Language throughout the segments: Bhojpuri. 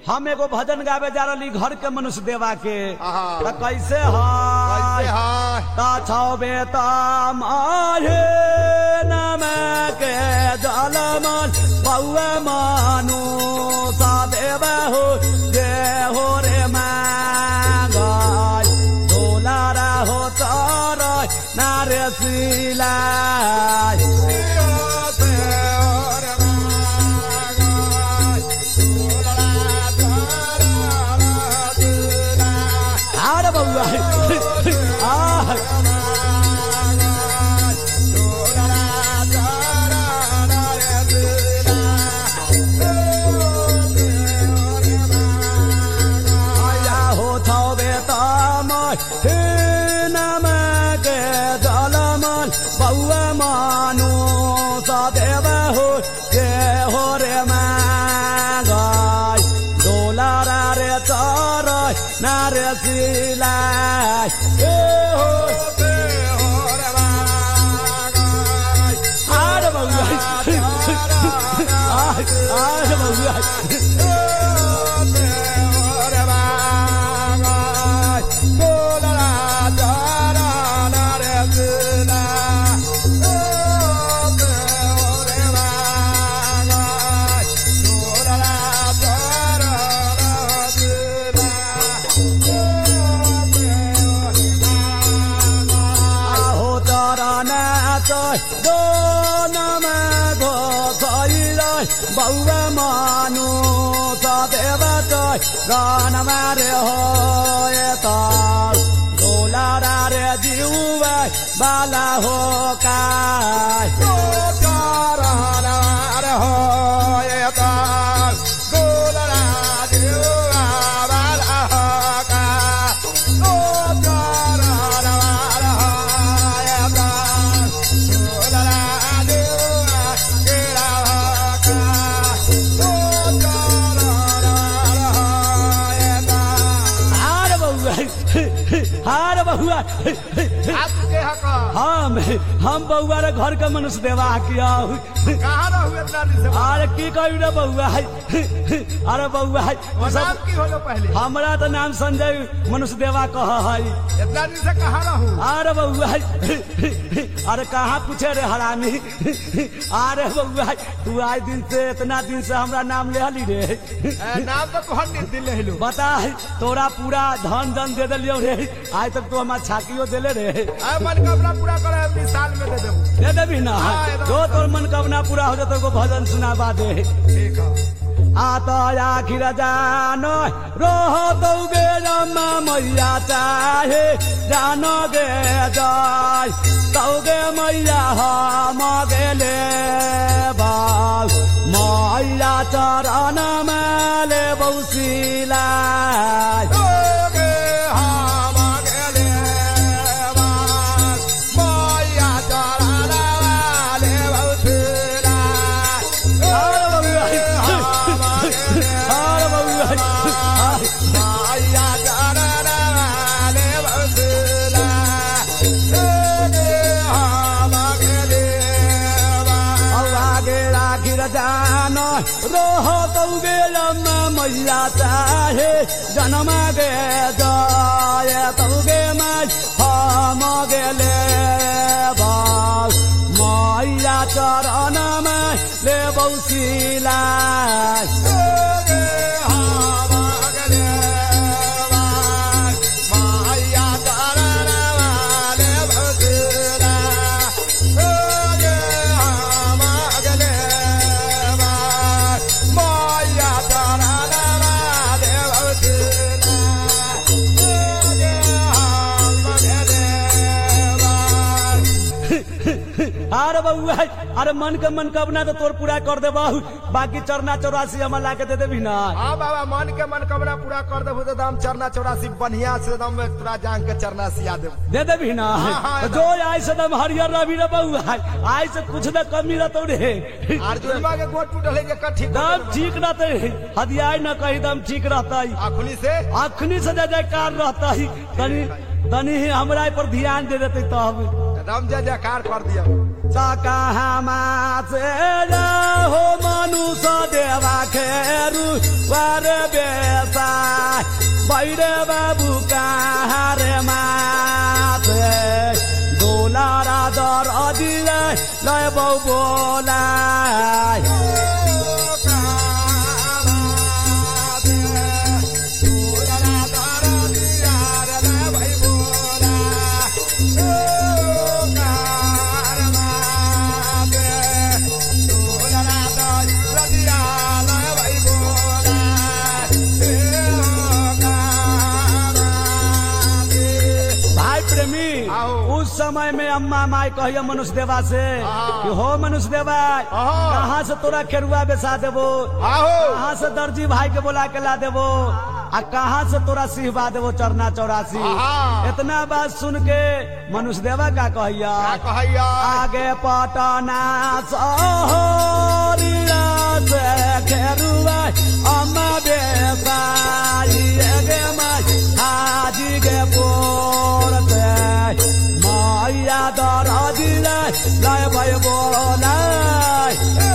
हम एगो भजन गावे जा रही घर के मनुष्य देवा के आहा। कैसे कैसे है है छवे माहे नम के जलमन बउआ मानु सदेव हो जे हो रे मांगाय डोलारा हो चर नारे सिलाय अरे बउआ बउआ मानो सदेव हो जे हो रे मांगाय डोलारा रे चर नारे सिलाय हो अरे बउआ अरे बउआ बउआ मानु सदेव गान मारे हो डोलारा रे जीवा बाला हो काय अरे बउआ हम बउआ रे घर के मनुष्य देवा किया अरे की कहू रे बउआ अरे बउआ पहले हमारा तो नाम संजय मनुष्य देवा कह है इतना दिन से कहा रहूं अरे बउआ अरे कहाँ पूछे रे हरामी अरे बउआ तू आज दिन से इतना दिन से हमरा नाम ले हली रे नाम तो तुहर दिल ले लो बता तोरा पूरा धन जन दे दिलियो रे आज तक तो हमार छाकियो देले रे मनोकामना पूरा करे अगले साल में दे देबू दे देबी ना जो तोर मनोकामना पूरा हो जाए तो भजन सुनाबा दे ठीक है आता आखिर जानो रोह दोगे रमा मैया चाहे जानोगे जाय तौगे मैया हम गेले बाल मैया चरण मेले बौसिला जानो रोह तौगे रमा मैया चाहे जन्म गे जाय तौगे हम गेले बाल मैया चरण में ले बौसिला अरे बउआ अरे मन के मनोकामना तो तोर पूरा कर दे बाकी चरना 84 हम ला के दे देबी ना हाँ बाबा मन के मनोकामना पूरा कर देबू तो हम चरना 84 बढ़िया से दम तोरा जान के चरना सिया दे देबी ना जो आई से दम हरियर रवि रे बउआ आई से कुछ न कमी रहतो रे अर्जुनमा के गोट टूटले के ठीक दम ठीक रहते हदियाई न कही दम ठीक रहता अखनी से जयकार रहता तनी तनी हमरा पर ध्यान दे देते तब दम जयकार कर दिया कहाँ से हो मनुष्य देवा खेरू वारे बेसा बैरे बाबू कहाँ रे माथे डोलारा दर अदिले लय बौ बोलाय उस समय में अम्मा माई कहिए मनुष्य देवा से कि हो मनुष्य देवा कहाँ से तोरा खेरुआ बेसा देबो कहाँ से दर्जी भाई के बोला के ला देबो आ कहाँ से तोरा सिहबा देबो चरना 84 इतना बात सुन के मनुष्य देवा का कहिया आगे पटना सोहरिया से खेरुआ अम्मा बेसा गे माई हाजी गे पोर मैया दर दिले लय भय बोलाय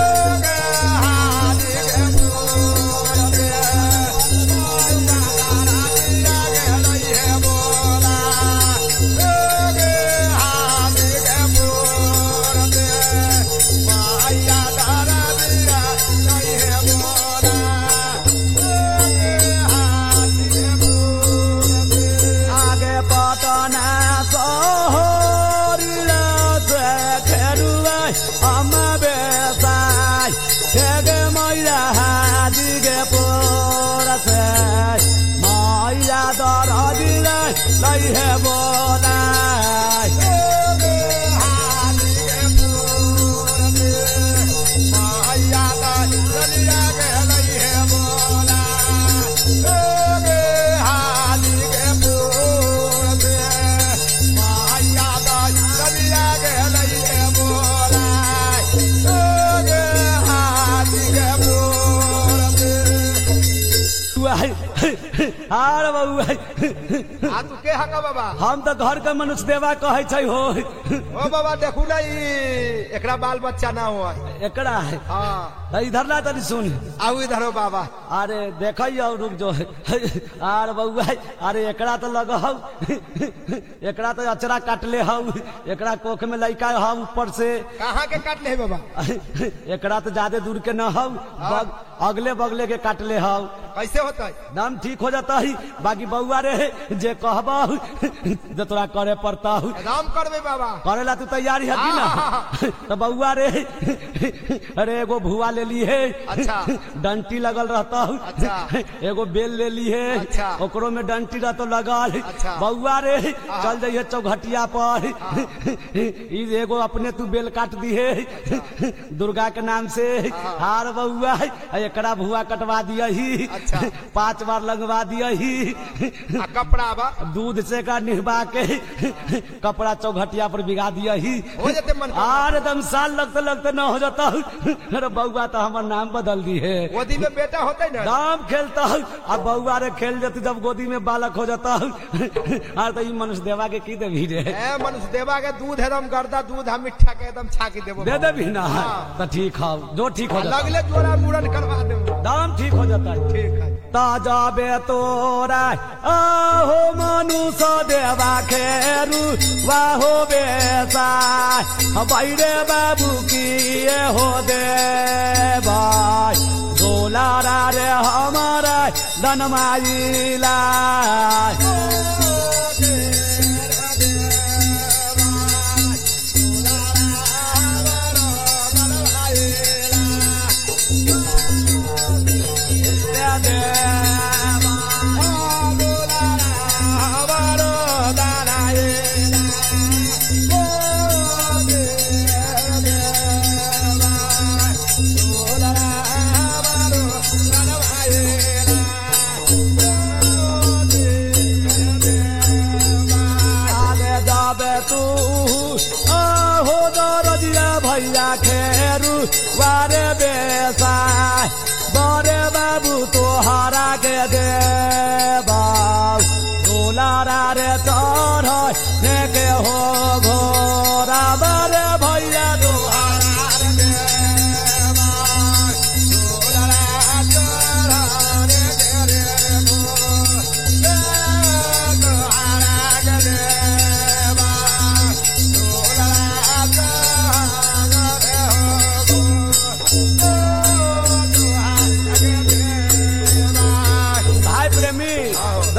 आगे पटना अम्मा बेसाय गे मैया हाजी गे पोरस मैया दर दिले लय हे बोलाय अरे बउआ तू के हका बाबा हम तो घर के मनुष्य देवा कहे छै हो ओ बाबा देखू ना एकरा बाल बच्चा ना हो एकरा है हाँ इधर ला तनी सुन आओ इधर हो बाबा अरे देखिए रुक जो अरे बउआ अरे एकरा तो लग एकरा तो अचरा काट ले हऊ एकरा कोख में लइका हऊ ऊपर से कहाँ के काट ले बाबा एकरा तो ज्यादा दूर के न हऊ अगले बगले के काट ले हऊ कैसे होता है दाम ठीक हो जाता है बाकी बउआ रे जे कहबा जे तोरा करे पड़ता दाम करबे बाबा करेला तू तैयारी है कि ना तो बउआ रे अरे एगो भुआ ले ली है अच्छा डंटी लगल रहता अच्छा एगो बेल ले ली है अच्छा ओकरो में डंटी रहतो लगल अच्छा बउआ रे चल जाइए चौघटिया पर एगो अपने तू बेल काट दी है दुर्गा के नाम से हार बउआ एकरा भुआ कटवा दिया ही अच्छा 5 बार लगवा दिया ही कपड़ा बा दूध से का निहबा के कपड़ा चौघटिया पर बिगा दिया ही हो जाते मन आर एकदम साल लगते लगते न हो जाता अरे बउआ तो हमार नाम बदल दी है गोदी में बेटा होता है ना दाम खेलता हूँ अब बउआ रे खेल जाती जब गोदी में बालक हो जाता हूँ और तो मनुष्य देवा के की देवी रे मनुष्य देवा के दूध एकदम गर्दा दूध हम मिठा के एकदम छाकी देबो दे देवी ना तो ठीक है जो ठीक हो जाता लगले जोड़ा मुड़न करवा दे दाम ठीक हो जाता है ठीक है ताजा बे तोरा आहो मनुष्य देवा खेरू वाहो बेसा बैरे बाबू की हो दे भाई गोलारा रे हमारा दनमाइला भैया खेरू वारे बेसा बरे बाबू तोहरा के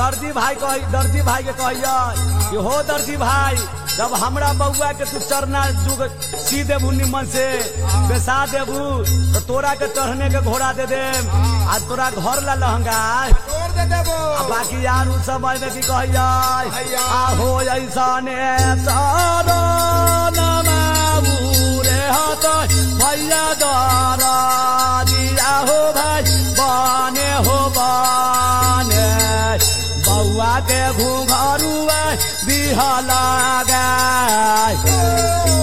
दर्जी भाई के कहिया कि हो दर्जी भाई जब हमरा बउआ के तू चरना जुग सी देबू निमन से बेसा देबू तो तोरा के चढ़ने के घोड़ा दे देम आ तोरा घर ला लहंगा तोड़ दे देबो बाकी यार उस समय में की कहिया आहो ऐसा ने तारा रे हाथ भैया दारा दिया हो भाई बाने हो बाने बउआ के घुंघरुआ बिहला गाय